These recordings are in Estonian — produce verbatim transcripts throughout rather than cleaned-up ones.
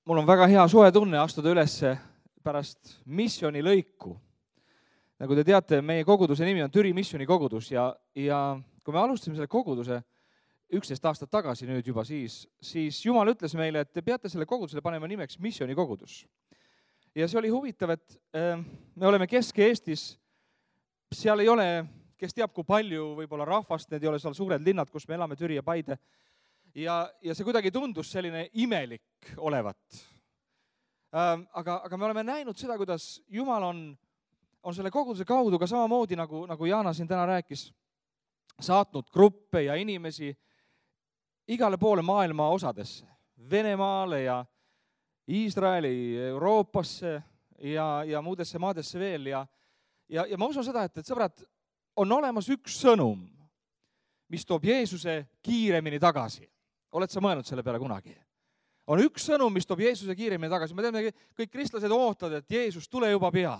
mul on väga hea soe tunne astuda üles pärast missiooni lõiku. Nagu te teate, meie koguduse nimi on Türi missiooni kogudus ja, ja kui me alustasime selle koguduse üksteist aastat tagasi nüüd juba siis, siis Jumal ütles meile, et te peate selle kogudusele panema nimeks missiooni kogudus. Ja see oli huvitav, et me oleme Kesk-Eestis, seal ei ole, kes teab kui palju võib-olla rahvast, need ei ole seal suured linnad, kus me elame, Türi ja Paide. Ja, ja see kuidagi tundus selline imelik olevat. Aga, aga me oleme näinud seda, kuidas Jumal on, on selle koguduse kaudu ka samamoodi, nagu, nagu Jaana siin täna rääkis, saatnud gruppe ja inimesi igale poole maailma osadesse, Venemaale ja Iisraeli, Euroopasse ja, ja muudesse maadesse veel. Ja, ja, ja ma usun seda, et, et sõbrad, on olemas üks sõnum, mis toob Jeesuse kiiremini tagasi. Oled sa mõelnud selle peale kunagi? On üks sõnum, mis toob Jeesuse kiiremini tagasi. Me teeme, kõik kristlased ootavad, et Jeesus tule juba pea.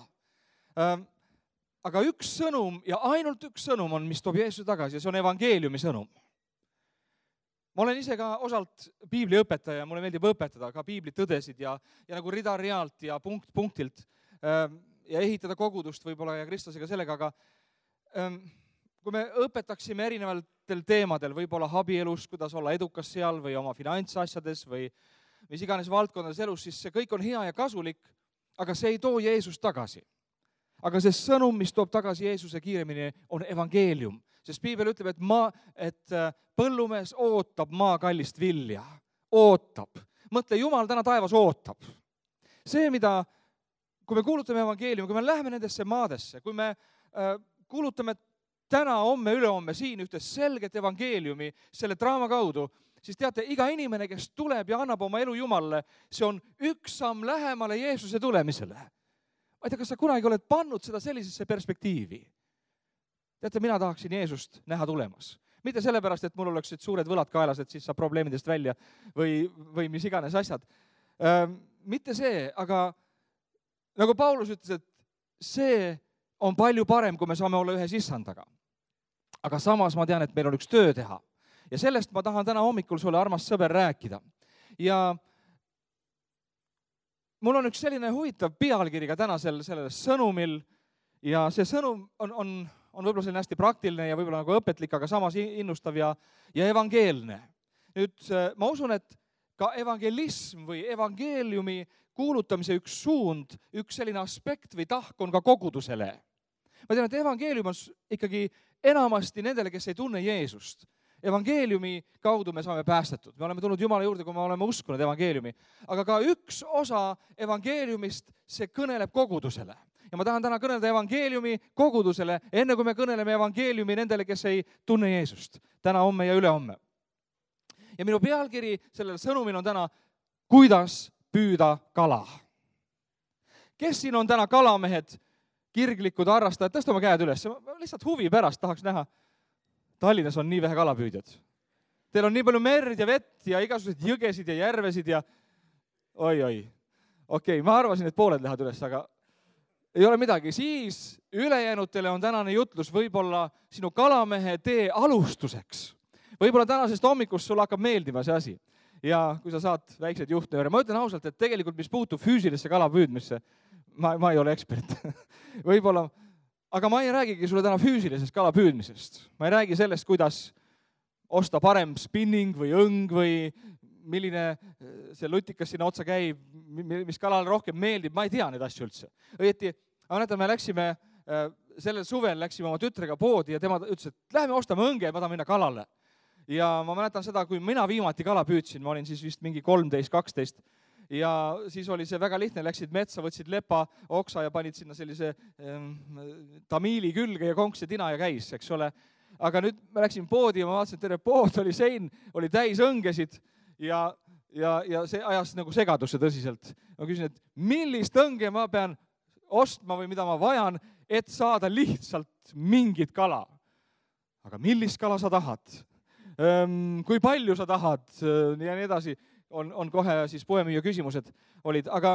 Aga üks sõnum ja ainult üks sõnum on, mis toob Jeesuse tagasi ja see on evangeeliumi sõnum. Ma olen ise ka osalt piibliõpetaja ja mulle meeldib õpetada ka piibli tõdesid ja, ja nagu rida-realt ja punkt punktilt ja ehitada kogudust võib-olla ja kristlasega sellega, aga kui me õpetaksime erinevatel teemadel, võib-olla abielus, kuidas olla edukas seal või oma finantsasjades või mis iganes valdkondades elus, siis see kõik on hea ja kasulik, aga see ei too Jeesust tagasi. Aga see sõnum, mis toob tagasi Jeesuse kiiremini, on evangeelium. Sest piibel ütleb, et, maa, et põllumees ootab maa kallist vilja. Ootab. Mõtle, Jumal täna taevas ootab. See, mida, kui me kuulutame evangeeliumi, kui me läheme nendesse maadesse, kui me äh, kuulutame täna, homme, ülehomme siin ühte selget evangeeliumi selle draama kaudu, siis teate, iga inimene, kes tuleb ja annab oma elu Jumalale, see on üks samm lähemale Jeesuse tulemisele. Ma ei tea, kas sa kunagi oled pannud seda sellisesse perspektiivi? Teate, mina tahaksin Jeesust näha tulemas. Mitte sellepärast, et mul oleks suured võlad kaelas, et siis saab probleemidest välja või, või mis iganes asjad. Mitte see, aga nagu Paulus ütles, et see on palju parem, kui me saame olla ühe issandaga. Aga samas ma tean, et meil on üks töö teha. Ja sellest ma tahan täna hommikul sulle, armas sõber, rääkida. Ja mul on üks selline huvitav pealkiri ka täna sellel, sellel sõnumil ja see sõnum on, on, on võib-olla selline hästi praktiline ja võib-olla nagu õpetlik, aga samas innustav ja, ja evangeelne. Nüüd ma usun, et ka evangelism või evangeeliumi kuulutamise üks suund, üks selline aspekt või tahk on ka kogudusele. Ma tean, et evangeelium on ikkagi enamasti nendele, kes ei tunne Jeesust. Evangeeliumi kaudu me saame päästetud. Me oleme tulnud Jumala juurde, kui me oleme uskunud evangeeliumi. Aga ka üks osa evangeeliumist, see kõneleb kogudusele. Ja ma tahan täna kõnelda evangeeliumi kogudusele, enne kui me kõneleme evangeeliumi nendele, kes ei tunne Jeesust. Täna, homme ja ülehomme. Ja minu pealkiri sellel sõnumil on täna, kuidas püüda kala. Kes siin on täna kalamehed, kirglikud harrastajad? Tõsta oma käed üles. Lihtsalt huvi pärast tahaks näha. Tallinnas on nii vähe kalapüüdjad. Teil on nii palju merd ja vett ja igasugused jõgesid ja järvesid ja oi-oi. Okei, ma arvasin, et pooled lähevad üles, aga ei ole midagi. Siis ülejäänutele on tänane jutlus võib-olla sinu kalamehe tee alustuseks. Võib-olla tänasest hommikust sulle hakkab meeldima see asi. Ja kui sa saad väiksed juhtnööre. Ma ütlen ausalt, et tegelikult mis puutub füüsilisse kalapüüdmisse, ma, ma ei ole ekspert. Võib-olla aga ma ei räägigi sulle täna füüsilisest kalapüüdmisest. Ma ei räägi sellest, kuidas osta parem spinning või õng või milline see lutikas sinna otsa käib, mis kalale rohkem meeldib. Ma ei tea neid asju üldse. Õieti, aga näete, me läksime, sellel suvel läksime oma tütrega poodi ja tema ütles, et lähme ostame õnge ja ma tahan minna kalale. Ja ma mäletan seda, kui mina viimati kala püüdsin, ma olin siis vist mingi kolmteist kaksteist. Ja siis oli see väga lihtne, läksid metsa, võtsid lepa, oksa ja panid sinna sellise ähm, tamiili külge ja konks ja tina ja käis, eks ole. Aga nüüd me läksime poodi ja ma vaatasin, et terve pood oli sein, oli täis õngesid ja, ja, ja see ajas nagu segadusse tõsiselt. Ma küsin, et millist õnge ma pean ostma või mida ma vajan, et saada lihtsalt mingit kala. Aga millist kala sa tahad? Ähm, kui palju sa tahad? Ja nii edasi. On, on kohe siis poemüüja küsimused olid, aga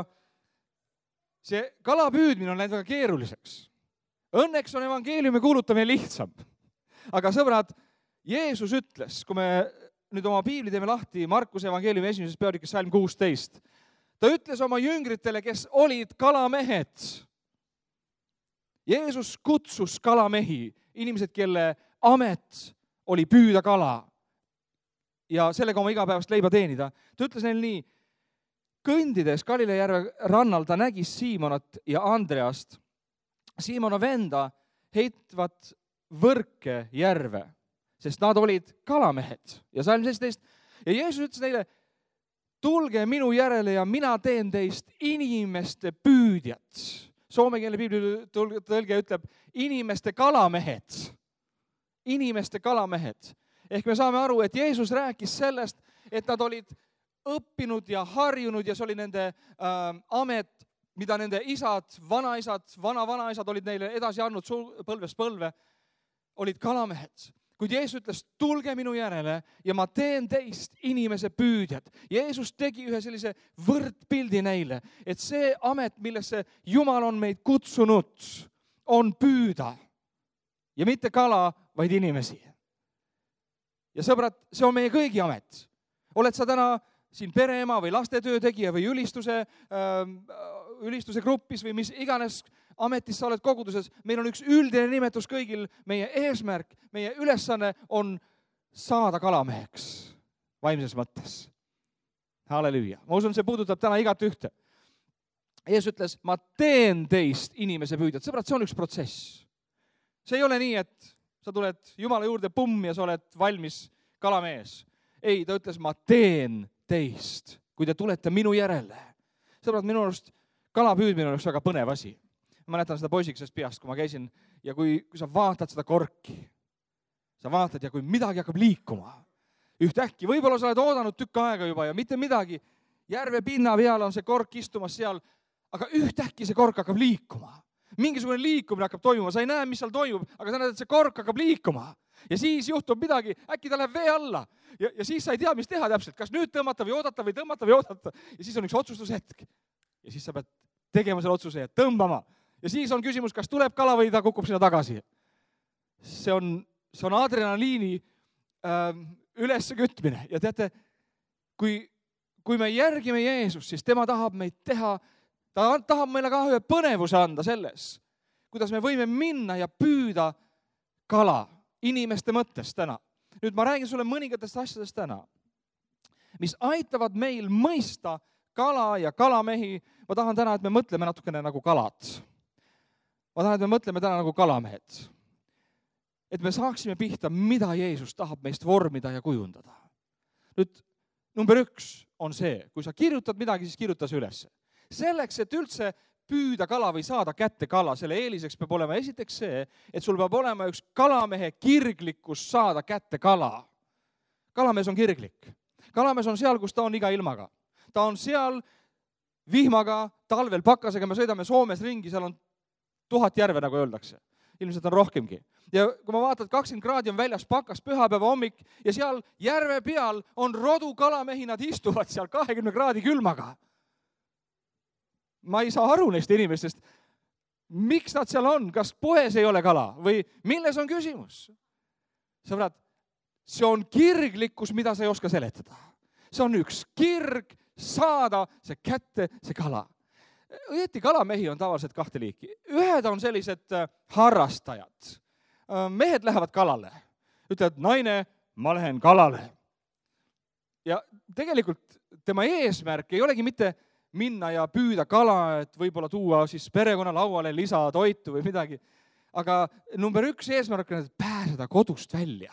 see kalapüüdmine on läinud väga keeruliseks. Õnneks on evangeeliumi kuulutamine lihtsam. Aga sõbrad, Jeesus ütles, kui me nüüd oma piibli teeme lahti Markuse evangeeliumi esimeses peatükis salm kuusteist, Ta ütles oma jüngritele, kes olid kalamehed. Jeesus kutsus kalamehi, inimesed, kelle amet oli püüda kala ja sellega oma igapäevast leiba teenida. Ta ütles neil nii, kõndides Galilea järve rannal ta nägi Siimonat ja Andreast, Siimona venda, heitvat võrke järve, sest nad olid kalamehed. Ja salm seitseteist. Ja Jeesus ütles neile, tulge minu järele ja mina teen teist inimeste püüdjat. Soomekeelne piibli tõlge ütleb inimeste kalamehed. Inimeste kalamehed. Ehk me saame aru, et Jeesus rääkis sellest, et nad olid õppinud ja harjunud ja see oli nende äh, amet, mida nende isad, vanaisad, vana-vanaisad olid neile edasi andnud põlvest põlve, olid kalamehed. Kuid Jeesus ütles, tulge minu järele ja ma teen teist inimese püüdjad. Jeesus tegi ühe sellise võrdpildi neile, et see amet, millesse Jumal on meid kutsunud, on püüda. Ja mitte kala, vaid inimesi. Ja sõbrad, see on meie kõigi amet. Oled sa täna siin pereema või lastetöö tegija või ülistuse, ülistuse grupis või mis iganes ametis sa oled koguduses, meil on üks üldine nimetus kõigil, meie eesmärk, meie ülesanne on saada kalameheks vaimses mõttes. Halleluja. Ma usun, see puudutab täna igat ühte. Jeesus ütles, ma teen teist inimese püüdjad. Sõbrad, see on üks protsess. See ei ole nii, et sa tuled Jumala juurde pumm ja sa oled valmis kalamees. Ei, ta ütles, ma teen teist, kui te tulete minu järele. Sõbrad, minu arust kalapüüdmine on üks väga põnev asi. Ma mäletan seda poisikesest peast, kui ma käisin ja kui, kui sa vaatad seda korki, sa vaatad ja kui midagi hakkab liikuma, ühtäkki, võib-olla sa oled oodanud tükk aega juba ja mitte midagi, järve pinna peal on see kork istumas seal, aga ühtäkki see kork hakkab liikuma. Mingisugune liikumine hakkab toimuma, sa ei näe, mis seal toimub, aga sa näed, et see kork hakkab liikuma. Ja siis juhtub midagi, äkki ta läheb vee alla ja, ja siis sa ei tea, mis teha täpselt, kas nüüd tõmmata või oodata või tõmmata või oodata. Ja siis on üks otsustushetk ja siis sa pead tegema selle otsuse ja tõmbama. Ja siis on küsimus, kas tuleb kala või ta kukub sinna tagasi. See on, see on adrenaliini äh, ülesse kütmine. Ja teate, kui, kui me järgime Jeesus, siis tema tahab meid teha, ta tahab meile ka ühe põnevuse anda selles, kuidas me võime minna ja püüda kala inimeste mõttes täna. Nüüd ma räägin sulle mõningatest asjadest täna, mis aitavad meil mõista kala ja kalamehi. Ma tahan täna, et me mõtleme natukene nagu kalad. Ma tahan, et me mõtleme täna nagu kalamehed. Et me saaksime pihta, mida Jeesus tahab meist vormida ja kujundada. Nüüd, number üks on see, kui sa kirjutad midagi, siis kirjuta see üles. Selleks, et üldse püüda kala või saada kätte kala, selle eeliseks peab olema esiteks see, et sul peab olema üks kalamehe kirglikkus saada kätte kala. Kalamees on kirglik. Kalamees on seal, kus ta on iga ilmaga. Ta on seal vihmaga, talvel pakkasega, me sõidame Soomes ringi, seal on tuhat järve, nagu öeldakse. Ilmselt on rohkemgi. Ja kui ma vaatad, kakskümmend kraadi on väljas pakas, pühapäeva hommik ja seal järve peal on rodu kalamehi, nad istuvad seal kahekümne kraadi külmaga. Ma ei saa aru neist inimestest, miks nad seal on, kas poes ei ole kala või milles on küsimus? Sõbrad, see on kirglikkus, mida sa ei oska seletada. See on üks kirg saada see kätte, see kala. Õieti kalamehi on tavaliselt kahte liiki. Ühed on sellised harrastajad. Mehed lähevad kalale. Ütlevad, naine, ma lähen kalale. Ja tegelikult tema eesmärk ei olegi mitte minna ja püüda kala, et võib-olla tuua siis perekonna lauale lisatoitu või midagi. Aga number üks eesmärk on, et pääseda kodust välja.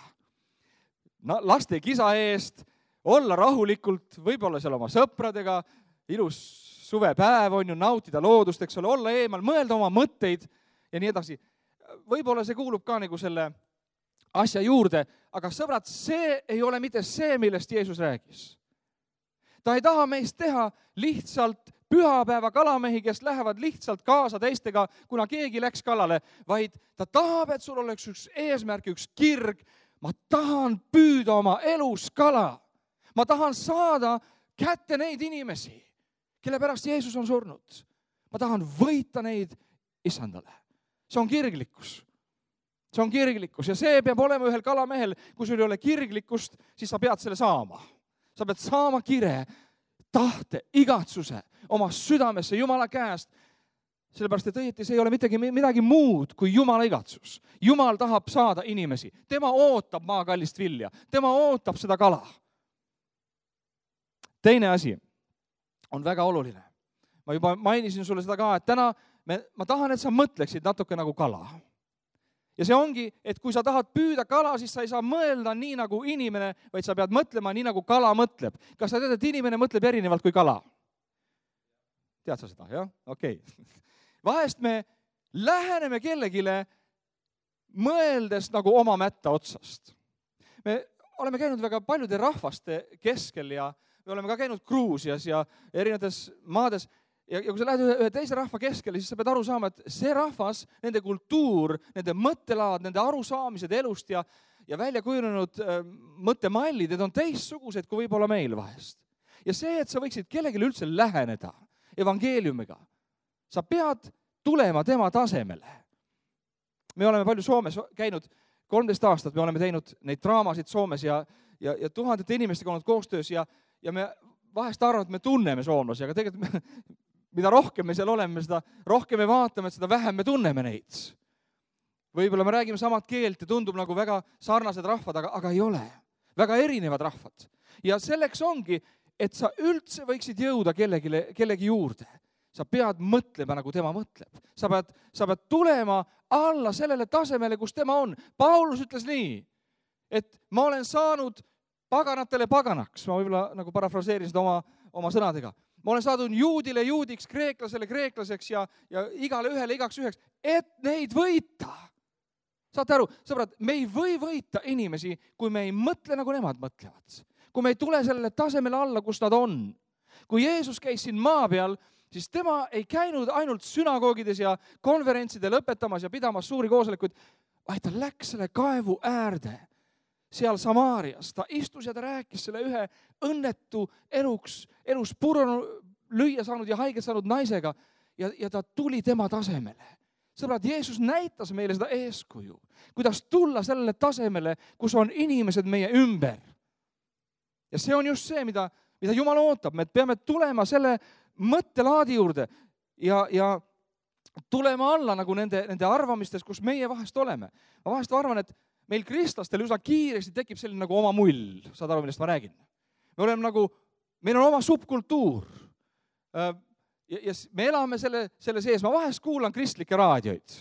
Laste kisa eest, olla rahulikult, võib-olla seal oma sõpradega, ilus suvepäev on ju, nautida loodust, eks ole, olla eemal, mõelda oma mõtteid ja nii edasi. Võib-olla see kuulub ka nagu selle asja juurde, aga sõbrad, see ei ole mitte see, millest Jeesus räägis. Ta ei taha meist teha lihtsalt pühapäeva kalamehi, kes lähevad lihtsalt kaasa teistega, kuna keegi läks kalale, vaid ta tahab, et sul oleks üks eesmärk, üks kirg. Ma tahan püüda oma elus kala. Ma tahan saada kätte neid inimesi, kelle pärast Jeesus on surnud. Ma tahan võita neid Issandale. See on kirglikkus. See on kirglikkus ja see peab olema ühel kalamehel. Kui sul ei ole kirglikkust, siis sa pead selle saama. Sa pead saama kire tahte, igatsuse oma südamesse Jumala käest. Sellepärast, et õieti see ei ole midagi, midagi muud kui Jumala igatsus. Jumal tahab saada inimesi. Tema ootab maakallist vilja. Tema ootab seda kala. Teine asi on väga oluline. Ma juba mainisin sulle seda ka, et täna me, ma tahan, et sa mõtleksid natuke nagu kala. Ja see ongi, et kui sa tahad püüda kala, siis sa ei saa mõelda nii nagu inimene, vaid sa pead mõtlema nii nagu kala mõtleb. Kas sa tead, et inimene mõtleb erinevalt kui kala? Tead sa seda, jah? Okei. Okay. Vahest me läheneme kellegile mõeldes nagu oma mätta otsast. Me oleme käinud väga paljude rahvaste keskel ja me oleme ka käinud Gruusias ja erinevates maades. Ja kui sa lähed ühe teise rahva keskele, siis sa pead aru saama, et see rahvas, nende kultuur, nende mõttelaad, nende arusaamised elust ja, ja välja kujunenud mõttemallid, need on teistsugused kui võib-olla meil vahest. Ja see, et sa võiksid kellegile üldse läheneda evangeeliumiga, sa pead tulema tema tasemele. Me oleme palju Soomes käinud, kolmteist aastat me oleme teinud neid draamasid Soomes ja, ja, ja tuhandete inimestega olnud koostöös ja, ja me vahest arvame, et me tunneme soomlasi, aga tegelikult me, mida rohkem me seal oleme, seda rohkem me vaatame, et seda vähem me tunneme neid. Võib-olla me räägime samat keelt ja tundub nagu väga sarnased rahvad, aga, aga ei ole. Väga erinevad rahvad. Ja selleks ongi, et sa üldse võiksid jõuda kellegile, kellegi juurde. Sa pead mõtlema, nagu tema mõtleb. Sa pead, sa pead tulema alla sellele tasemele, kus tema on. Paulus ütles nii, et ma olen saanud paganatele paganaks. Ma võib-olla nagu parafraseerin seda oma, oma sõnadega. Ma olen saadud juudile juudiks, kreeklasele kreeklaseks ja, ja igale ühele igaks üheks, et neid võita. Saate aru, sõbrad, me ei või võita inimesi, kui me ei mõtle, nagu nemad mõtlevad. Kui me ei tule sellele tasemele alla, kus nad on. Kui Jeesus käis siin maa peal, siis tema ei käinud ainult sünagoogides ja konverentsidel õpetamas ja pidamas suuri koosolekuid, vaid ta läks selle kaevu äärde seal Samaarias. Ta istus ja ta rääkis selle ühe õnnetu eluks, elus purunu lüüa saanud ja haiget saanud naisega ja, ja ta tuli tema tasemele. Sõbrad, Jeesus näitas meile seda eeskuju, kuidas tulla sellele tasemele, kus on inimesed meie ümber. Ja see on just see, mida, mida Jumal ootab. Me peame tulema selle mõttelaadi juurde ja, ja tulema alla nagu nende, nende arvamistes, kus meie vahest oleme. Ma vahest arvan, et meil kristlastel üsna kiiresti tekib selline nagu oma mull. Saad aru, millest ma räägin? Me oleme nagu, meil on oma subkultuur. Ja, ja me elame selle, selle sees. Ma vahest kuulan kristlikke raadioid.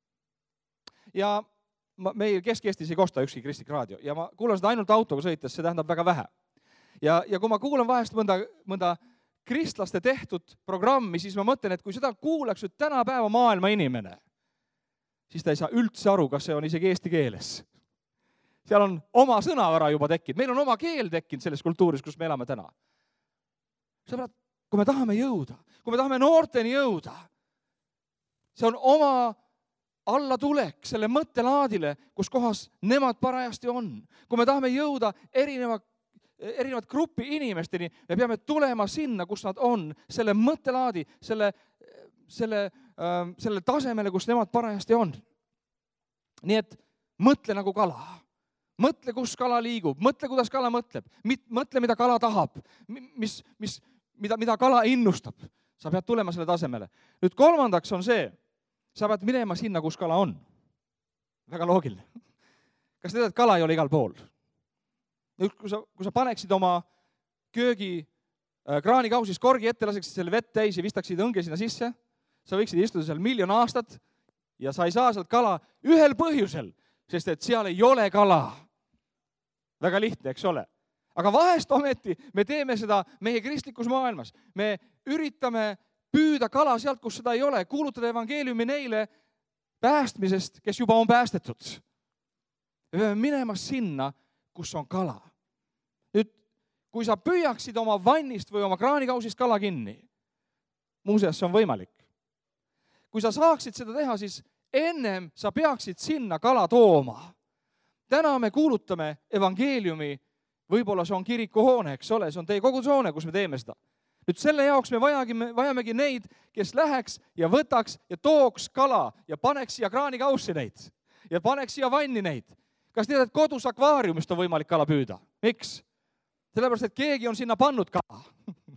Ja ma, meil Kesk-Eestis ei kosta ükski kristlik raadio. Ja ma kuulan seda ainult autoga sõites, see tähendab väga vähe. Ja, ja kui ma kuulan vahest mõnda, mõnda kristlaste tehtud programmi, siis ma mõtlen, et kui seda kuulaks nüüd tänapäeva maailma inimene, siis ta ei saa üldse aru, kas see on isegi eesti keeles. Seal on oma sõnavara juba tekkinud. Meil on oma keel tekkinud selles kultuuris, kus me elame täna. Sõbrad, kui me tahame jõuda, kui me tahame noorteni jõuda, see on oma allatulek selle mõttelaadile, kus kohas nemad parajasti on. Kui me tahame jõuda erineva erinevad gruppi inimesteni, me peame tulema sinna, kus nad on, selle mõttelaadi, selle, selle, äh, selle tasemele, kus nemad parajasti on. Nii et mõtle nagu kala. Mõtle, kus kala liigub. Mõtle, kuidas kala mõtleb. Mõtle, mida kala tahab. Mis, mis, mida, mida kala innustab. Sa pead tulema selle tasemele. Nüüd kolmandaks on see, sa pead minema sinna, kus kala on. Väga loogiline. Kas tead, et kala ei ole igal pool? Nüüd, kui sa, kui sa paneksid oma köögi äh, kraanikausis korgi ette, laseksid selle vett täis ja vistaksid õnge sinna sisse, sa võiksid istuda seal miljon aastat ja sa ei saa sealt kala ühel põhjusel, sest et seal ei ole kala. Väga lihtne, eks ole. Aga vahest ometi me teeme seda meie kristlikus maailmas. Me üritame püüda kala sealt, kus seda ei ole, kuulutada evangeeliumi neile päästmisest, kes juba on päästetud. Me peame minema sinna, kus on kala. Nüüd, kui sa püüaksid oma vannist või oma kraanikausist kala kinni, muuseas, see on võimalik. Kui sa saaksid seda teha, siis ennem sa peaksid sinna kala tooma. Täna me kuulutame evangeeliumi, võib-olla see on kirikuhoone, eks ole, see on teie kogudushoone, kus me teeme seda. Nüüd selle jaoks me vajagi, vajamegi neid, kes läheks ja võtaks ja tooks kala ja paneks siia kraanikaussi neid ja paneks siia vanni neid. Kas tead, et kodus akvaariumist on võimalik kala püüda? Miks? Sellepärast, et keegi on sinna pannud kala.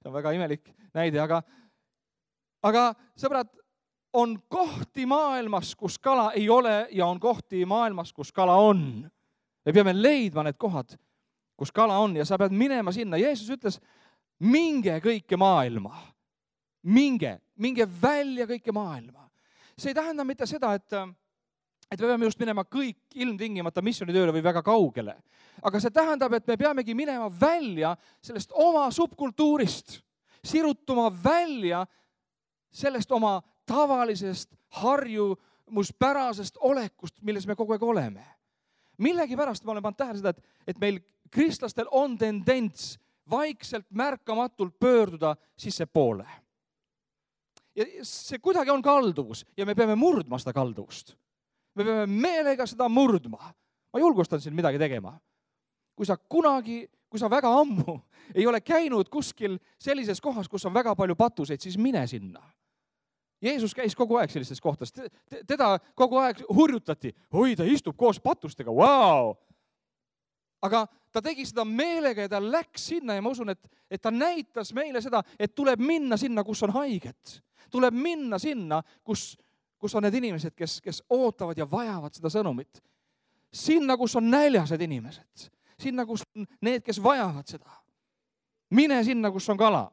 see on väga imelik näide, aga, aga sõbrad, on kohti maailmas, kus kala ei ole ja on kohti maailmas, kus kala on. Me peame leidma need kohad, kus kala on ja sa pead minema sinna. Jeesus ütles, minge kõike maailma. Minge, minge välja kõike maailma. See ei tähenda mitte seda, et, et me peame just minema kõik ilmtingimata missioonitööle või väga kaugele. Aga see tähendab, et me peamegi minema välja sellest oma subkultuurist, sirutuma välja sellest oma tavalisest harjumuspärasest olekust, milles me kogu aeg oleme. Millegi pärast ma olen pannud tähele seda, et, et meil kristlastel on tendents vaikselt märkamatult pöörduda sisse poole. Ja see kuidagi on kalduvus ja me peame murdma seda kalduvust. Me peame meelega seda murdma. Ma julgustan siin midagi tegema. Kui sa kunagi, kui sa väga ammu ei ole käinud kuskil sellises kohas, kus on väga palju patuseid, siis mine sinna. Jeesus käis kogu aeg sellistes kohtades. Teda kogu aeg hurjutati. Oi, ta istub koos patustega. Vau! Aga ta tegi seda meelega ja ta läks sinna ja ma usun, et, et ta näitas meile seda, et tuleb minna sinna, kus on haiget. Tuleb minna sinna, kus, kus on need inimesed, kes, kes ootavad ja vajavad seda sõnumit. Sinna, kus on näljased inimesed. Sinna, kus on need, kes vajavad seda. Mine sinna, kus on kala.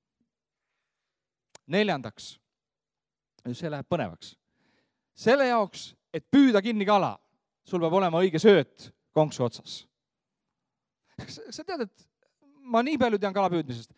Neljandaks. See läheb põnevaks. Selle jaoks, et püüda kinni kala, sul peab olema õige sööt konksu otsas. Sa tead, et ma nii palju tean kalapüüdmisest,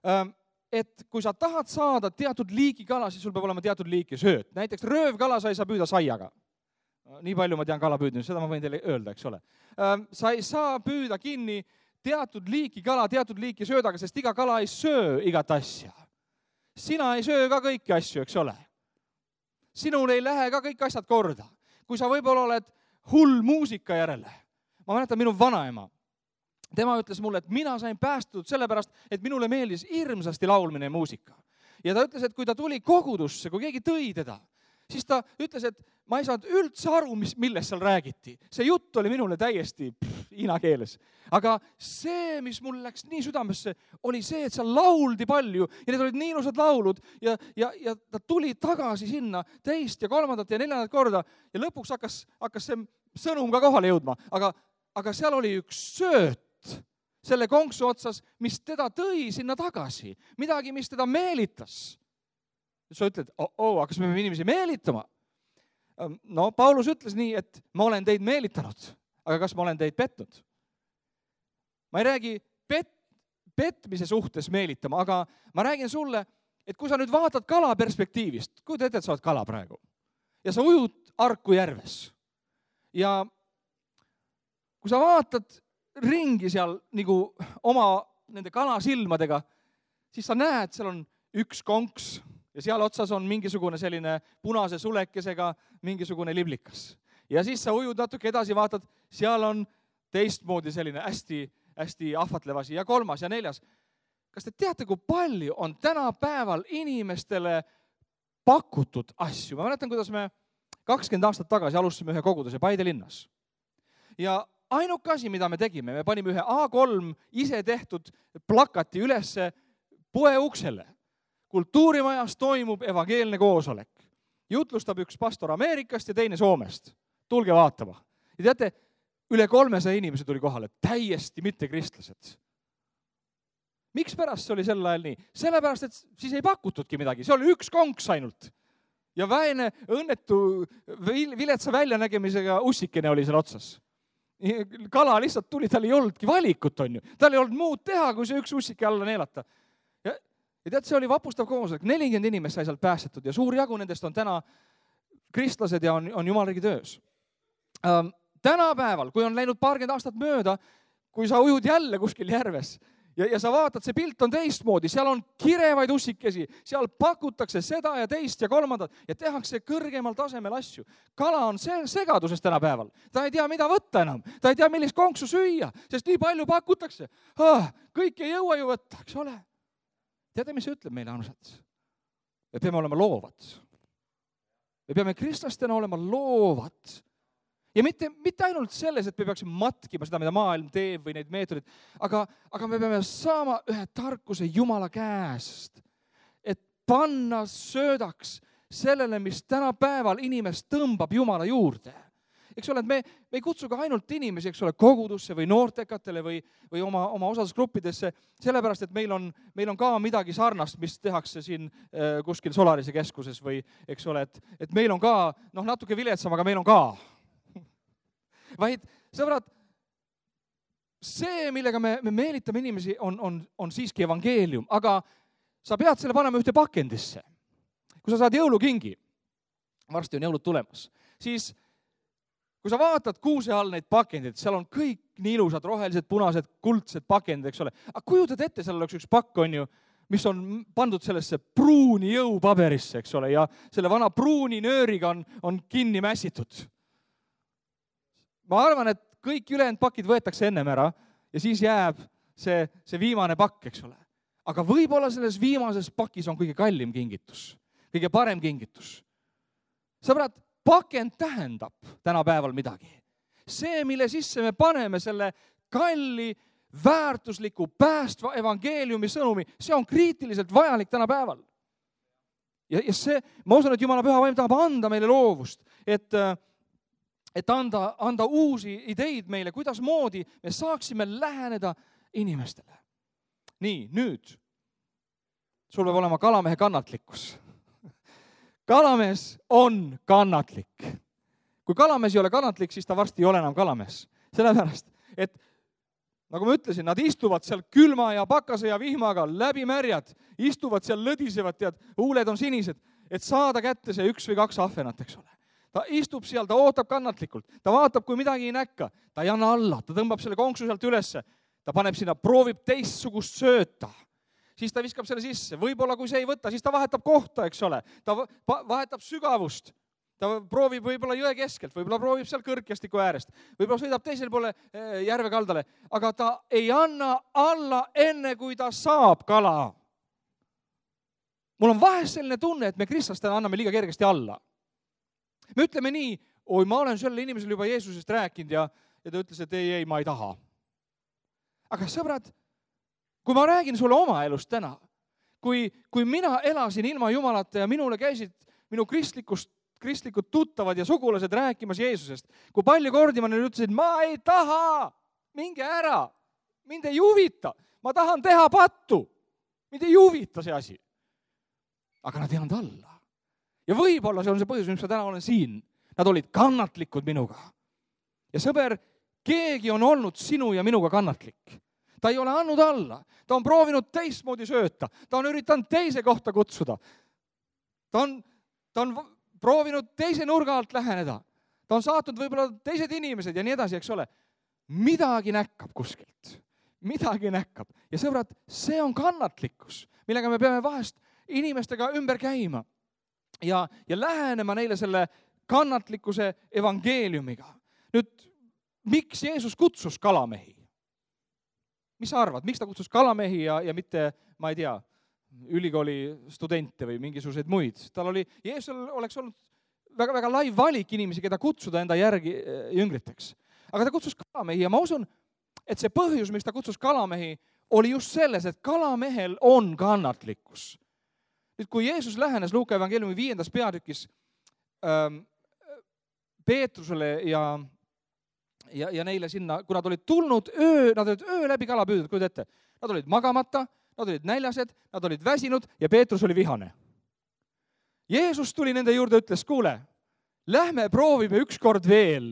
et kui sa tahad saada teatud liiki kala, siis sul peab olema teatud liiki sööt. Näiteks röövkala sa ei saa püüda saiaga. Nii palju ma tean kalapüüdmisest, seda ma võin teile öelda, eks ole. Sa ei saa püüda kinni teatud liiki kala, teatud liiki söödaga, sest iga kala ei söö igat asja. Sina ei söö ka kõiki asju, eks ole. Sinul ei lähe ka kõik asjad korda. Kui sa võib-olla oled hull muusika järele. Ma mäletan minu vanaema. Tema ütles mulle, et mina sain päästud sellepärast, et minule meeldis hirmsasti laulmine ja muusika. Ja ta ütles, et kui ta tuli kogudusse, kui keegi tõi teda, siis ta ütles, et ma ei saanud üldse aru, mis, millest seal räägiti. See jutt oli minule täiesti pff, ina keeles. Aga see, mis mul läks nii südamesse, oli see, et seal lauldi palju ja need olid nii ilusad laulud ja, ja, ja ta tuli tagasi sinna teist ja kolmandat ja neljandat korda ja lõpuks hakkas, hakkas see sõnum ka kohale jõudma. Aga, aga seal oli üks sööt selle konksu otsas, mis teda tõi sinna tagasi. Midagi, mis teda meelitas. Sa ütled, oh, oh, kas me peame inimesi meelitama? No, Paulus ütles nii, et ma olen teid meelitanud, aga kas ma olen teid petnud? Ma ei räägi pet, petmise suhtes meelitama, aga ma räägin sulle, et kui sa nüüd vaatad kala perspektiivist, kui te ette, et sa oled kala praegu, ja sa ujud Arku järves, ja kui sa vaatad ringi seal nagu oma nende kalasilmadega, siis sa näed, seal on üks konks, ja seal otsas on mingisugune selline punase sulekesega mingisugune liblikas. Ja siis sa ujud natuke edasi, vaatad, seal on teistmoodi selline hästi, hästi ahvatlevasi ja kolmas ja neljas. Kas te teate, kui palju on tänapäeval inimestele pakutud asju? Ma mäletan, kuidas me kakskümmend aastat tagasi alustasime ühe koguduse Paide linnas. Ja ainuke asi, mida me tegime, me panime ühe A kolm ise tehtud plakati ülesse poe uksele. Kultuurimajas toimub evangeelne koosolek. Jutlustab üks pastor Ameerikast ja teine Soomest. Tulge vaatama. Ja teate, üle kolmesaja inimese tuli kohale, täiesti mitte kristlased. Miks pärast see oli sel ajal nii? Sellepärast, et siis ei pakutudki midagi. See oli üks konks ainult. Ja väine õnnetu viletsa väljanägemisega ussikene oli seal otsas. Kala lihtsalt tuli, tal ei olnudki valikut, on ju. Tal ei olnud muud teha, kui see üks ussike alla neelata. Ja tead, see oli vapustav koosolek. nelikümmend inimest sai sealt päästetud ja suur jagu nendest on täna kristlased ja on, on jumalriigi töös. Ähm, tänapäeval, kui on läinud paarkümmend aastat mööda, kui sa ujud jälle kuskil järves ja, ja sa vaatad, see pilt on teistmoodi, seal on kirevaid ussikesi, seal pakutakse seda ja teist ja kolmandat ja tehakse kõrgemal tasemel asju. Kala on segaduses tänapäeval. Ta ei tea, mida võtta enam. Ta ei tea, millist konksu süüa, sest nii palju pakutakse. Ah, kõik ei jõua ju võtta, eks ole. Teate, mis see ütleb meile, armsad? Me peame olema loovad. Me peame kristlastena olema loovad. Ja mitte, mitte ainult selles, et me peaksime matkima seda, mida maailm teeb või neid meetodid, aga, aga me peame saama ühe tarkuse Jumala käest, et panna söödaks sellele, mis tänapäeval inimest tõmbab Jumala juurde. Eks ole, et me, me ei kutsu ka ainult inimesi, eks ole, kogudusse või noortekatele või, või oma, oma osadusgruppidesse, sellepärast, et meil on, meil on ka midagi sarnast, mis tehakse siin äh, kuskil Solarise keskuses või, eks ole, et, et meil on ka, noh, natuke viletsam, aga meil on ka. Vaid, sõbrad, see, millega me, me meelitame inimesi, on, on, on siiski evangeelium, aga sa pead selle panema ühte pakendisse. Kui sa saad jõulukingi, varsti on jõulud tulemas, siis kui sa vaatad kuuse all neid pakendid, seal on kõik nii ilusad, rohelised, punased, kuldsed pakendid, eks ole. Aga kujutad ette, seal oleks üks pakk, on ju, mis on pandud sellesse pruuni jõupaberisse, eks ole, ja selle vana pruuni nööriga on, on kinni mässitud. Ma arvan, et kõik ülejäänud pakid võetakse ennem ära ja siis jääb see, see viimane pakk, eks ole. Aga võib-olla selles viimases pakis on kõige kallim kingitus, kõige parem kingitus. Sõbrad, pakend tähendab tänapäeval midagi. See, mille sisse me paneme selle kalli, väärtusliku, päästva evangeeliumi sõnumi, see on kriitiliselt vajalik tänapäeval. Ja, ja see, ma usun, et Jumala püha vaim tahab anda meile loovust, et, et anda, anda uusi ideid meile, kuidas moodi me saaksime läheneda inimestele. Nii, nüüd sul peab olema kalamehe kannatlikkus. Kalamees on kannatlik. Kui kalamees ei ole kannatlik, siis ta varsti ei ole enam kalamees. Sellepärast, et nagu ma ütlesin, nad istuvad seal külma ja pakase ja vihmaga, läbi märjad, istuvad seal, lõdisevad, tead, huuled on sinised, et saada kätte see üks või kaks ahvenat, eks ole. Ta istub seal, ta ootab kannatlikult, ta vaatab, kui midagi ei näkka, ta ei anna alla, ta tõmbab selle konksu sealt ülesse, ta paneb sinna, proovib teistsugust sööta. Siis ta viskab selle sisse. Võib-olla kui see ei võta, siis ta vahetab kohta, eks ole. Ta vahetab sügavust. Ta proovib võib-olla jõe keskelt, võib-olla proovib seal kõrgjastiku äärest, võib-olla sõidab teisel poole järve kaldale, aga ta ei anna alla enne, kui ta saab kala. Mul on vahest selline tunne, et me kristlastena anname liiga kergesti alla. Me ütleme nii, oi, ma olen selle inimesele juba Jeesusest rääkinud ja, ja ta ütles, et ei, ei, ma ei taha. Aga sõbrad, kui ma räägin sulle oma elust täna, kui, kui mina elasin ilma Jumalata ja minule käisid minu kristlikust, kristlikud tuttavad ja sugulased rääkimas Jeesusest, kui palju kordi ma neile ütlesin, ma ei taha, minge ära, mind ei huvita, ma tahan teha pattu, mind ei huvita see asi. Aga nad ei andnud alla. Ja võib-olla see on see põhjus, miks ma täna olen siin. Nad olid kannatlikud minuga. Ja sõber, keegi on olnud sinu ja minuga kannatlik. Ta ei ole andnud alla. Ta on proovinud teistmoodi sööta. Ta on üritanud teise kohta kutsuda. Ta on, ta on proovinud teise nurga alt läheneda. Ta on saatnud võib-olla teised inimesed ja nii edasi, eks ole. Midagi näkkab kuskilt. Midagi näkkab. Ja sõbrad, see on kannatlikkus, millega me peame vahest inimestega ümber käima ja, ja lähenema neile selle kannatlikkuse evangeeliumiga. Nüüd, miks Jeesus kutsus kalamehi? Mis sa arvad, miks ta kutsus kalamehi ja, ja mitte, ma ei tea, ülikooli studente või mingisuguseid muid? Tal oli, Jeesusel oleks olnud väga, väga lai valik inimesi, keda kutsuda enda järgi jüngriteks. Aga ta kutsus kalamehi ja ma usun, et see põhjus, miks ta kutsus kalamehi, oli just selles, et kalamehel on kannatlikkus. Nüüd, kui Jeesus lähenes Luuka evangeeliumi viiendas peatükis ähm, Peetrusele ja Ja, ja neile sinna, kui nad olid tulnud öö, nad olid öö läbi kala püüdnud, kuid ette. Nad olid magamata, nad olid näljased, nad olid väsinud ja Peetrus oli vihane. Jeesus tuli nende juurde ja ütles, kuule, lähme proovime üks kord veel.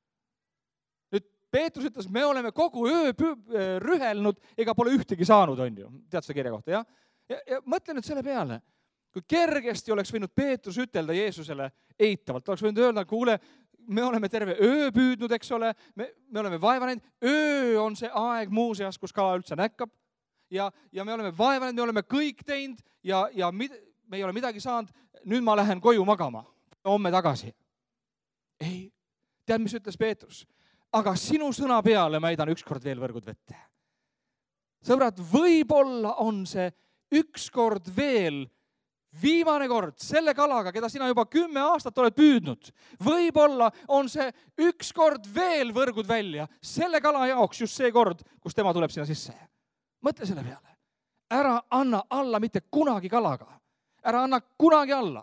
Nüüd Peetrus ütles, me oleme kogu öö püü, rühelnud, ega pole ühtegi saanud, on ju. Tead seda kirja kohta, jah? Ja, ja mõtle nüüd selle peale, kui kergesti oleks võinud Peetrus ütelda Jeesusele eitavalt, oleks võinud öelda, kuule, me oleme terve öö püüdnud, eks ole, me, me oleme vaeva näinud, öö on see aeg muuseas, kus kala üldse näkkab ja, ja me oleme vaeva näinud, me oleme kõik teinud ja, ja mid, me ei ole midagi saanud, nüüd ma lähen koju magama, homme tagasi. Ei, tead, mis ütles Peetrus? Aga sinu sõna peale ma heidan ükskord veel võrgud vette. Sõbrad, võib-olla on see ükskord veel viimane kord selle kalaga, keda sina juba kümme aastat oled püüdnud. Võib-olla on see üks kord veel võrgud välja selle kala jaoks just see kord, kus tema tuleb sinna sisse. Mõtle selle peale. Ära anna alla mitte kunagi kalaga. Ära anna kunagi alla.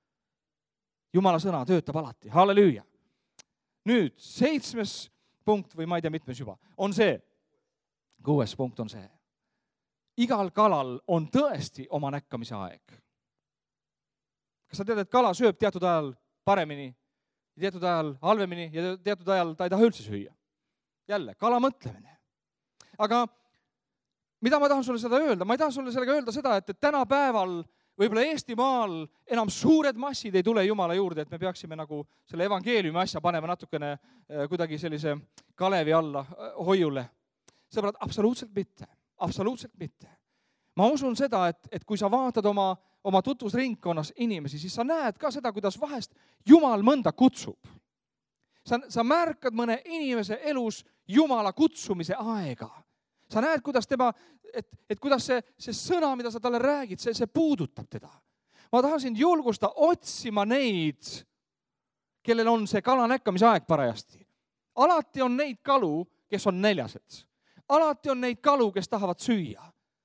Jumala sõna töötab alati. Halleluuja. Nüüd seitsmes punkt või ma ei tea mitmes juba on see. Kuues punkt on see. Igal kalal on tõesti oma näkkamise aeg. Kas sa tead, et kala sööb teatud ajal paremini, teatud ajal halvemini ja teatud ajal ta ei taha üldse süüa? Jälle, kala mõtlemine. Aga mida ma tahan sulle seda öelda? Ma ei taha sulle sellega öelda seda, et, et tänapäeval võib-olla Eestimaal enam suured massid ei tule Jumala juurde, et me peaksime nagu selle evangeeliumi asja panema natukene kuidagi sellise kalevi alla hoiule. Sõbrad, absoluutselt mitte. Absoluutselt mitte. Ma usun seda, et, et kui sa vaatad oma oma tutvusringkonnas inimesi, siis sa näed ka seda, kuidas vahest Jumal mõnda kutsub. Sa, sa märkad mõne inimese elus Jumala kutsumise aega. Sa näed, kuidas tema, et, et kuidas see, see sõna, mida sa talle räägid, see, see puudutab teda. Ma tahan sind julgusta otsima neid, kellel on see kala näkkamise aeg parajasti. Alati on neid kalu, kes on neljased. Alati on neid kalu, kes tahavad süüa.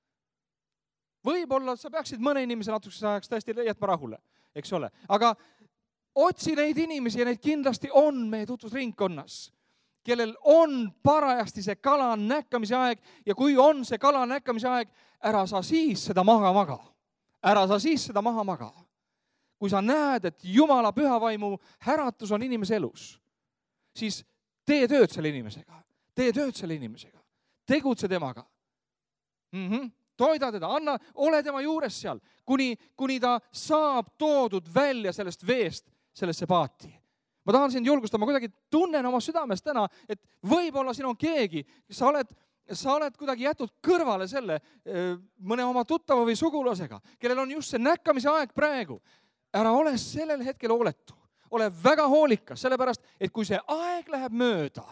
Võib-olla sa peaksid mõne inimese natukese ajaks tõesti jätma rahule, eks ole. Aga otsi neid inimesi ja neid kindlasti on meie tutvusringkonnas, kellel on parajasti see kala näkkamise aeg ja kui on see kala näkkamise aeg, ära sa siis seda maha maga. Ära sa siis seda maha maga. Kui sa näed, et Jumala pühavaimu äratus on inimese elus, siis tee tööd selle inimesega. Tee tööd selle inimesega. Tegutse temaga. Mhm. Toida teda, anna, ole tema juures seal, kuni, kuni ta saab toodud välja sellest veest sellesse paati. Ma tahan sind julgustada, ma kuidagi tunnen oma südames täna, et võib-olla siin on keegi, sa oled, sa oled kuidagi jätud kõrvale selle mõne oma tuttava või sugulasega, kellel on just see näkkamise aeg praegu. Ära ole sellel hetkel hooletu, ole väga hoolikas, sellepärast, et kui see aeg läheb mööda,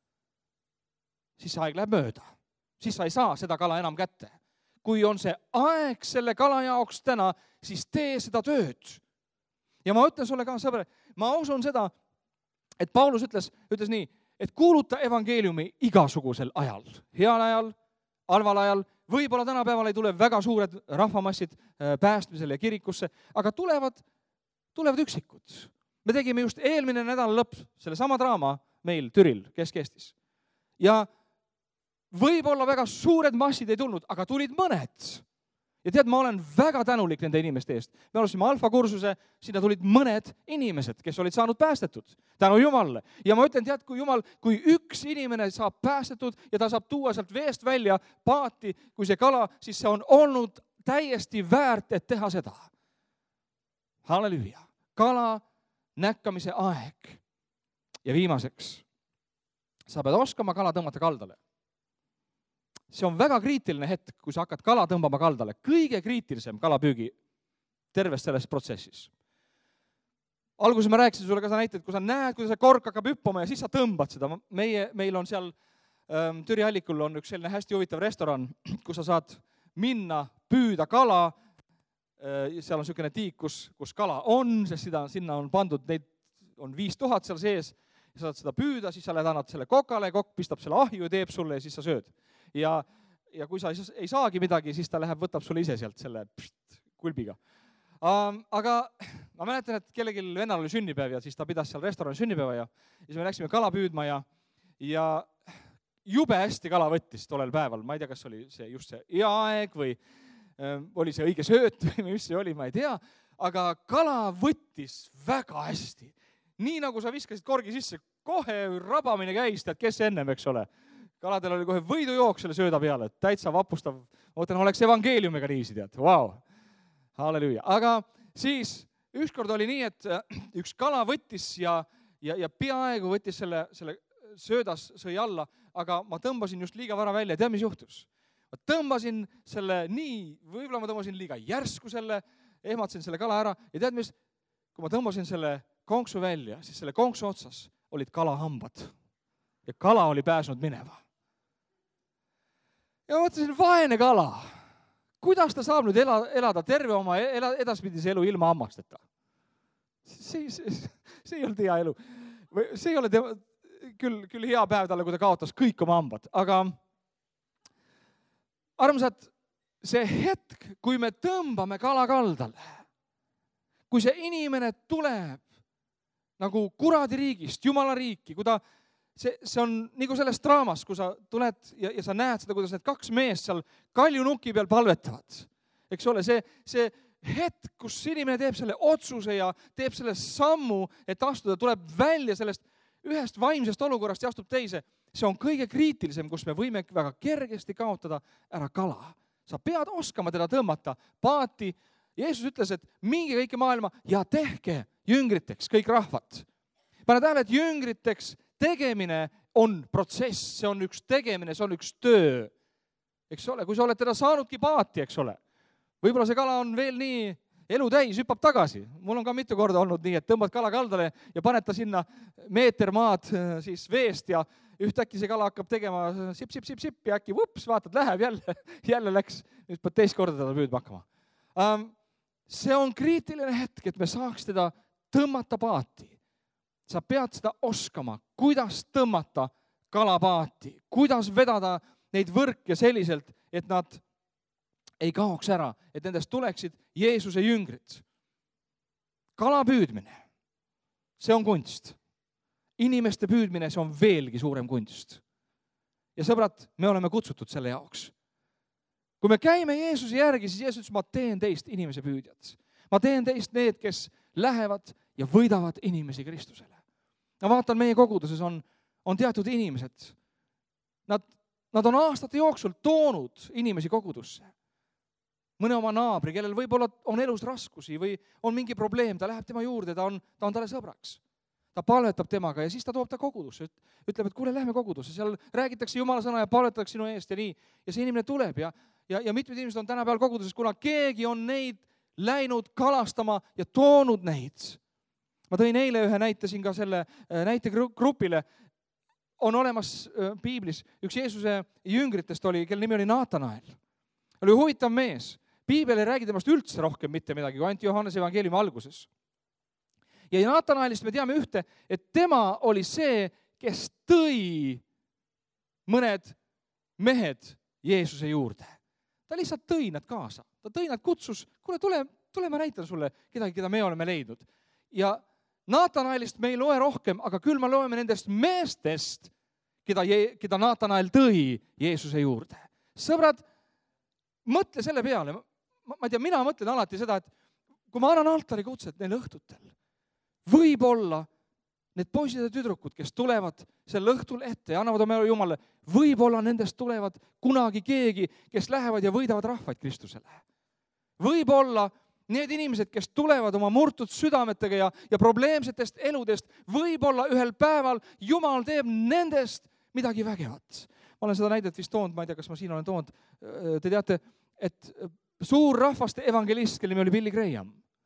siis see aeg läheb mööda. Siis sa ei saa seda kala enam kätte. Kui on see aeg selle kala jaoks täna, siis tee seda tööd. Ja ma ütlen sulle ka, sõber, ma usun seda, et Paulus ütles, ütles nii, et kuuluta evangeeliumi igasugusel ajal. Heal ajal, halval ajal, võib-olla tänapäeval ei tule väga suured rahvamassid päästmisele ja kirikusse, aga tulevad, tulevad üksikud. Me tegime just eelmine nädal lõpp selle sama draama meil Türil, Kesk-Eestis. Ja võib-olla väga suured massid ei tulnud, aga tulid mõned. Ja tead, ma olen väga tänulik nende inimeste eest. Me alustasime alfakursuse, sinna tulid mõned inimesed, kes olid saanud päästetud. Tänu Jumalale. Ja ma ütlen, tead, kui Jumal, kui üks inimene saab päästetud ja ta saab tuua sealt veest välja paati, kui see kala, siis see on olnud täiesti väärt, et teha seda. Halleluuja. Kala näkkamise aeg. Ja viimaseks, sa pead oskama kala tõmmata kaldale. See on väga kriitiline hetk, kui sa hakkad kala tõmbama kaldale. Kõige kriitilisem kalapüügi terves selles protsessis. Alguses ma rääkisin sulle ka sa näited, kui sa näed, kuidas see kork hakkab hüppama ja siis sa tõmbad seda. Meie, meil on seal ähm, Türi Allikul on üks selline hästi huvitav restoran, kus sa saad minna, püüda kala. Äh, seal on selline tiik, kus, kus kala on, sest seda, sinna on pandud, neid on viis tuhat seal sees. Ja sa saad seda püüda, siis sa lähed annad selle kokale, kokk pistab selle ahju ja teeb sulle ja siis sa sööd. Ja, ja kui sa ei saagi midagi, siis ta läheb, võtab sulle ise sealt selle pst, kulbiga. Um, aga ma mäletan, et kellelgi vennal oli sünnipäev ja siis ta pidas seal restorani sünnipäeva ja siis me läksime kala püüdma ja, ja jube hästi kala võttis tollel päeval. Ma ei tea, kas oli see just see hea aeg või um, oli see õige sööt või mis see oli, ma ei tea. Aga kala võttis väga hästi. Nii nagu sa viskasid korgi sisse, kohe rabamine käis, tead, kes ennem, eks ole. Kaladel oli kohe võidujooks selle sööda peale, täitsa vapustav. Ootan, oleks evangeeliumiga niisi, tead. Vau, halleluuja. Aga siis ükskord oli nii, et üks kala võttis ja, ja, ja peaaegu võttis selle, selle söödas sõi alla, aga ma tõmbasin just liiga vara välja. Tead, mis juhtus? Ma tõmbasin selle nii, võib-olla ma tõmbasin liiga järsku selle, ehmatasin selle kala ära ja tead, mis? Kui ma tõmbasin selle konksu välja, siis selle konksu otsas olid kalahambad ja kala oli pääsnud mineva. Ja ma mõtlesin, vaene kala. kuidas ta saab nüüd elada, elada terve oma edaspidise elu ilma hammasteta? See, see, see ei olnud hea elu. See ei ole tema, küll, küll hea päev talle, kui ta kaotas kõik oma hambad. Aga armsad, see hetk, kui me tõmbame kala kaldale, kui see inimene tuleb nagu kuradi riigist, Jumala riiki, kui ta, see, see on nagu selles draamas, kui sa tuled ja, ja sa näed seda, kuidas need kaks meest seal kaljunuki peal palvetavad. Eks ole, see, see hetk, kus inimene teeb selle otsuse ja teeb selle sammu, et astuda, tuleb välja sellest ühest vaimsest olukorrast ja astub teise. See on kõige kriitilisem, kus me võime väga kergesti kaotada ära kala. Sa pead oskama teda tõmmata paati. Jeesus ütles, et minge kõike maailma ja tehke jüngriteks kõik rahvad. Pane tähele, et jüngriteks tegemine on protsess, see on üks tegemine, see on üks töö. Eks ole, kui sa oled teda saanudki paati, eks ole. Võib-olla see kala on veel nii elu täis, hüppab tagasi. Mul on ka mitu korda olnud nii, et tõmbad kala kaldale ja paned ta sinna meeter maad siis veest ja ühtäkki see kala hakkab tegema sip, sip, sip, sip ja äkki vups, vaatad, läheb jälle, jälle läks. Nüüd pead teist korda teda püüdma hakkama. Um, see on kriitiline hetk, et me saaks teda tõmmata paati. Sa pead seda oskama, kuidas tõmmata kalapaati, kuidas vedada neid võrke selliselt, et nad ei kaoks ära, et nendest tuleksid Jeesuse jüngrid. Kala püüdmine, see on kunst. Inimeste püüdmine, see on veelgi suurem kunst. Ja sõbrad, me oleme kutsutud selle jaoks. Kui me käime Jeesuse järgi, siis Jeesus ütles, ma teen teist inimese püüdjad. Ma teen teist need, kes lähevad ja võidavad inimesi Kristusele. Ma vaatan, meie koguduses on, on teatud inimesed. Nad, nad on aastate jooksul toonud inimesi kogudusse. Mõne oma naabri, kellel võib-olla on elus raskusi või on mingi probleem, ta läheb tema juurde, ta on, ta on talle sõbraks. Ta palvetab temaga ja siis ta toob ta kogudusse. Ütleb, et kuule, lähme kogudusse, seal räägitakse Jumala sõna ja palvetatakse sinu eest ja nii. Ja see inimene tuleb ja, ja, ja mitmed inimesed on tänapäeval koguduses, kuna keegi on neid läinud kalastama ja toonud neid. Ma tõin eile ühe näite siin ka selle näitegrupile. On olemas piiblis, üks Jeesuse jüngritest oli, kelle nimi oli Naatanael. Oli huvitav mees. Piibel ei räägi temast üldse rohkem mitte midagi, kui ainult Johannese evangeeliumi alguses. Ja Naatanaelist me teame ühte, et tema oli see, kes tõi mõned mehed Jeesuse juurde. Ta lihtsalt tõi nad kaasa. Ta tõi nad kutsus, kuule, tule, tule ma näitan sulle kedagi, keda me oleme leidnud. Ja Naatanaelist me ei loe rohkem, aga küll me loeme nendest meestest, keda, keda Naatanael tõi Jeesuse juurde. Sõbrad, mõtle selle peale. Ma, ma ei tea, mina mõtlen alati seda, et kui ma annan altari kutset neil õhtutel, võib-olla need poisid ja tüdrukud, kes tulevad sel õhtul ette ja annavad oma Jumalale, võib-olla nendest tulevad kunagi keegi, kes lähevad ja võidavad rahvaid Kristusele. Võib-olla need inimesed, kes tulevad oma murtud südametega ja, ja probleemsetest eludest, võib-olla ühel päeval Jumal teeb nendest midagi vägevat. Ma olen seda näidet vist toonud, ma ei tea, kas ma siin olen toonud. Te teate, et suur rahvaste evangelist, kelle nimi oli Billy Graham.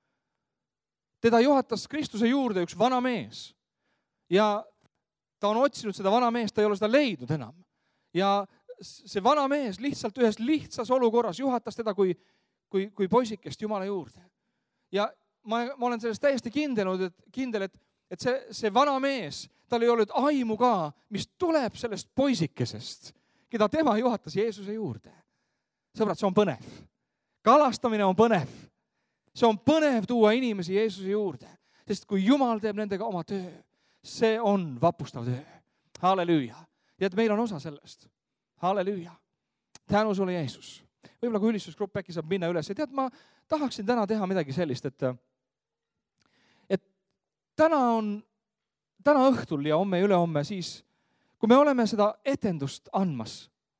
Teda juhatas Kristuse juurde üks vana mees. Ja ta on otsinud seda vana meest, ta ei ole seda leidnud enam. Ja see vana mees lihtsalt ühes lihtsas olukorras juhatas teda kui, kui, kui poisikest Jumala juurde. Ja ma, ma olen sellest täiesti kindel, et, kindel, et, et see, see vana mees, tal ei olnud aimu ka, mis tuleb sellest poisikesest, keda tema juhatas Jeesuse juurde. Sõbrad, see on põnev. Kalastamine on põnev. See on põnev tuua inimesi Jeesuse juurde, sest kui Jumal teeb nendega oma töö, see on vapustav töö. Halleluuja. Ja et meil on osa sellest. Halleluuja. Tänu sulle, Jeesus. Võib-olla kui ülistusgrupp äkki saab minna üles. Ja tead, ma tahaksin täna teha midagi sellist, et, et täna on, täna õhtul ja homme ja ülehomme siis, kui me oleme seda etendust andmas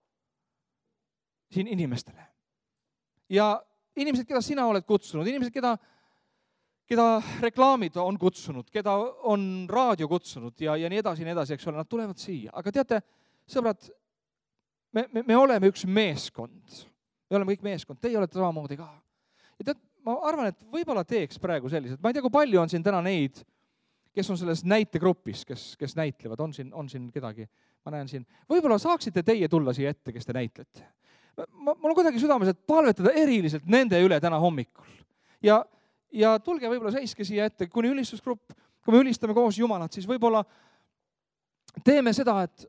siin inimestele. Ja inimesed, keda sina oled kutsunud, inimesed, keda, keda reklaamid on kutsunud, keda on raadio kutsunud ja, ja nii edasi, nii edasi, eks ole, nad tulevad siia. Aga teate, sõbrad, me, me, me oleme üks meeskond. Me oleme kõik meeskond, teie olete samamoodi ka. Ja tead, ma arvan, et võib-olla teeks praegu sellised. Ma ei tea, kui palju on siin täna neid, kes on selles näitegrupis, kes, kes näitlevad, on siin, on siin kedagi. Ma näen siin. Võib-olla saaksite teie tulla siia ette, kes te näitlete. mul on kuidagi südames, et palvetada eriliselt nende üle täna hommikul. Ja, ja tulge võib-olla seiske siia ette, kuni ülistusgrupp, kui me ülistame koos Jumalat, siis võib-olla teeme seda, et,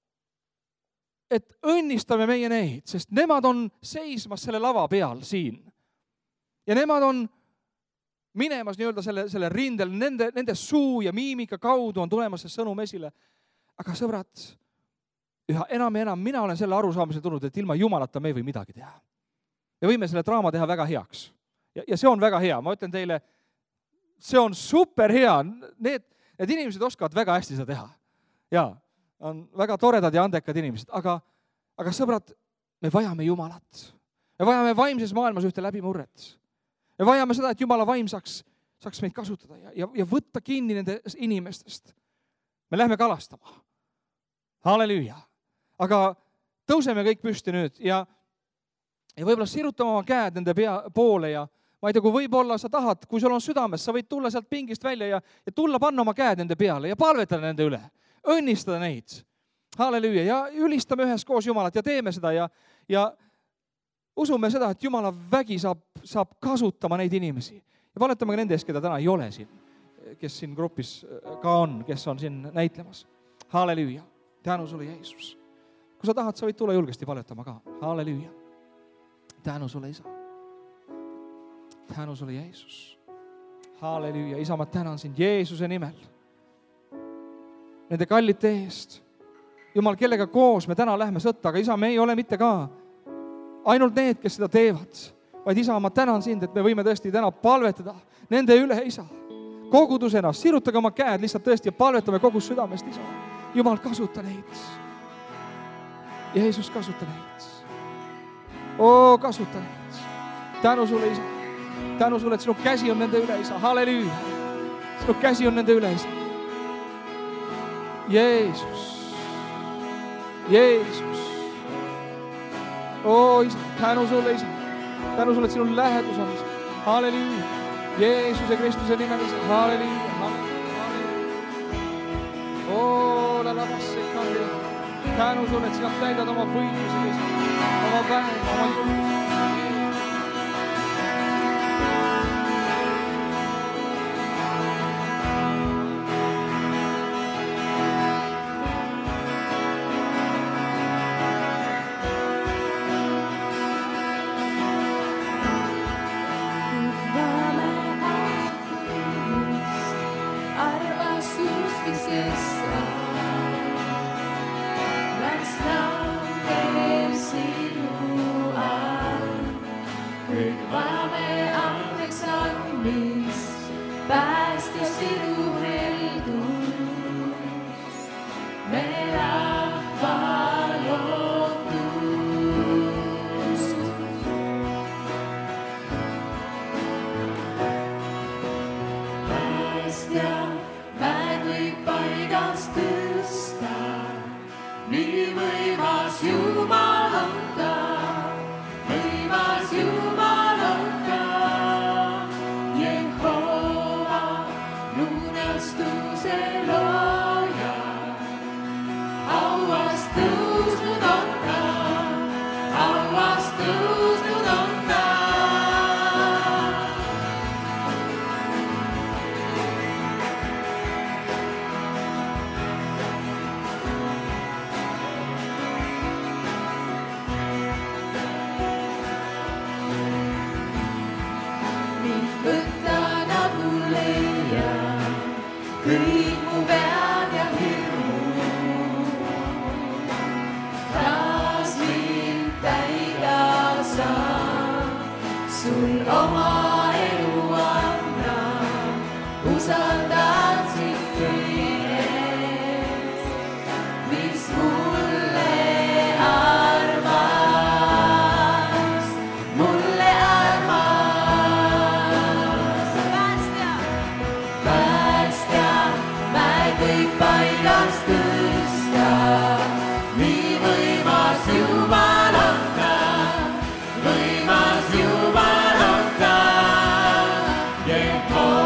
et õnnistame meie neid, sest nemad on seismas selle lava peal siin. Ja nemad on minemas nii-öelda selle, selle rindel, nende, nende suu ja miimika kaudu on tulemas see sõnum esile. Aga sõbrad, üha enam ja enam mina olen selle arusaamisel tulnud, et ilma Jumalata me ei või midagi teha. Me võime selle draama teha väga heaks. Ja, ja see on väga hea. Ma ütlen teile, see on super hea. Need, need inimesed oskavad väga hästi seda teha. Ja, on väga toredad ja andekad inimesed. Aga, aga sõbrad, me vajame Jumalat. Me vajame vaimses maailmas ühte läbimurret. Me vajame seda, et Jumala vaim saaks, saaks meid kasutada ja, ja, ja võtta kinni nende inimestest. Me lähme kalastama. Halleluja. Aga tõuseme kõik püsti nüüd ja, ja võib-olla sirutame oma käed nende pea poole ja ma ei tea, kui võib-olla sa tahad, kui sul on südames, sa võid tulla sealt pingist välja ja, ja tulla panna oma käed nende peale ja palvetada nende üle. Õnnistada neid. Halleluja. Ja ülistame ühes koos Jumalat ja teeme seda ja, ja usume seda, et Jumala vägi saab, saab kasutama neid inimesi. Ja paletame ka nende ees, keda täna ei ole siin, kes siin grupis ka on, kes on siin näitlemas. Halleluja. Tänu sulle, Jeesus. Kui sa tahad, sa võid tulla julgesti paletama ka. Halleluja. Tänu sulle, Isa. Tänu sulle, Jeesus. Halleluja. Isa, ma tänan sind Jeesuse nimel. Nende kallite eest. Jumal, kellega koos me täna lähme sõtta, aga Isa, me ei ole mitte ka ainult need, kes seda teevad. Vaid Isa, ma tänan sind, et me võime tõesti täna palvetada nende üle, Isa. Kogudusena, sirutage oma käed lihtsalt tõesti ja palvetame kogu südamest, Isa. Jumal, kasuta neid. Jeesus, kasuta neid. Oo, kasuta neid. Tänu sulle, Isa. Tänu sulle, et sinu käsi on nende üle, Isa. Halleluja. Sinu käsi on nende üle, Isa. Jeesus. Jeesus. Oo, Isa. Tänu sulle, Isa. Tänu sulle, et sinu lähedus on, Isa. Halleluja. Jeesuse Kristuse nimel, Isa. Halleluja. Halleluja. Oo, la labasse kandi. Tänu sulle, et sina täidad oma võitluse, Isa. Oma väe, oma julgus. Jumal on ka, Jehova.